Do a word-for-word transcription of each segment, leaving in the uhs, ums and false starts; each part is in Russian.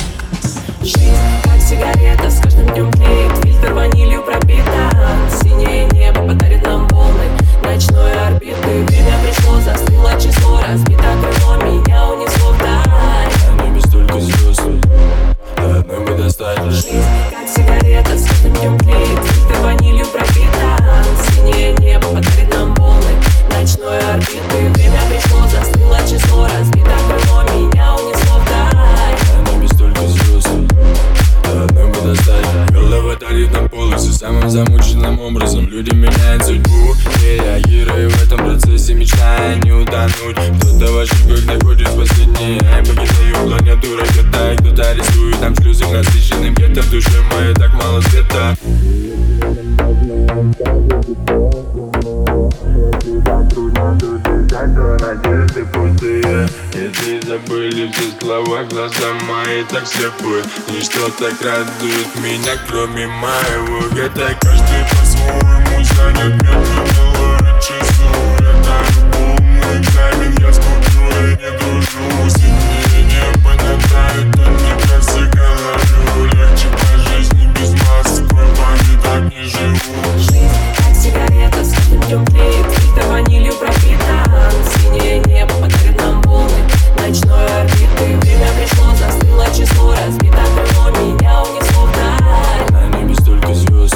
Жизнь как сигарета, с каждым днем тлеет, фильтр ванилью пропитан. Синее небо подарит нам волны ночной орбиты. Время пришло, застыло число, разбито крыло, меня унесло вдаль. На небе столько звезд, а одной бы достаточно. Жизнь как сигарета, с каждым днем тлеет, фильтр ванилью пропитан. Синее небо подарит нам волны ночной орбиты. Время пришло, застыло число, разбито крыло, меня унесло вдаль. На небе столько звезд, а одной бы достаточно. Голова дарит нам полосы самым замученным образом. Люди меняют судьбу, реагируя в этом процессе, мечтая не утонуть. Кто-то в ошибках находит последние, я покидаю планету ракетой. Кто-то рисует там шлюзы к насыщенным гетто. В душе моей так мало света. Надежды пустые, если забыли все слова, глаза мои так слепы. Ничто так радует меня, кроме моего гетто. Каждый по-своему занят медленно часу. Это любовный экзамен, я скучу и не дружу. Синее небо надает, он не кажется говорю. Легче по жизни без масок, кровами так не живу. Жизнь как сигарета, с каждым днем тлеет, фильтр ванилью пропитан. Синее небо подарит нам волны ночной орбиты. Время пришло, застыло число, разбито крыло, меня унесло вдаль. На небе столько звезд,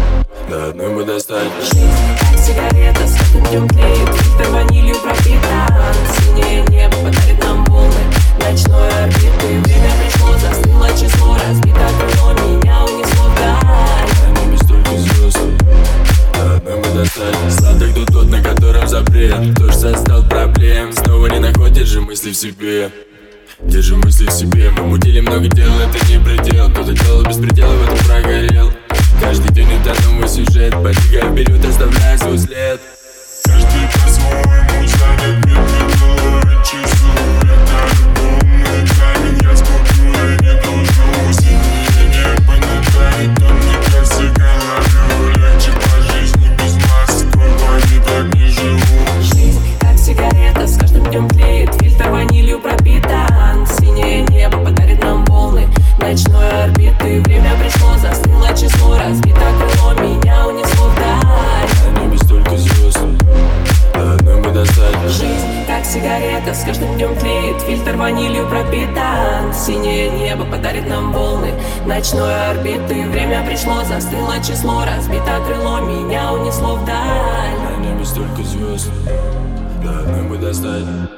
да одной бы достаточно. Жизнь как сигарета, с каждым днем тлеет, фильтр ванилью пропитан. Синее небо подарит нам волны ночной орбиты. Время пришло, застыло число, разбито крыло, меня унесло вдаль. На небе столько звезд, да одной бы достаточно. Сладок тут тот, на котором запрет, кто ж создал проблем. Снова не находит же мысли в себе. Держи мысли в себе. Мы мутили много дел, это не предел. Кто-то делал беспредел, в этом прогорел. Каждый день это новый сюжет, подвигая вперед, оставляя свой след. Каждый по-своему занят, медленно часу. Это любовный экзамен, я скучу и не дружу. Синее небо надает, он не кажется говорю. Легче по жизни без масок, кровами так не живу. Жизнь как сигарета, с каждым днем тлеет, фильтр ванилью пропитан. Синее небо подарит нам волны ночной орбиты. Время пришло, застыло число, разбито крыло, меня унесло вдаль. На небе столько звезд, а одной бы достаточно. Жизнь как сигарета, с каждым днем тлеет, фильтр ванилью пропитан. Синее небо подарит нам волны ночной орбиты. Время пришло, застыло число, разбито крыло, меня унесло вдаль. На небе столько звезд, да одной бы достаточно.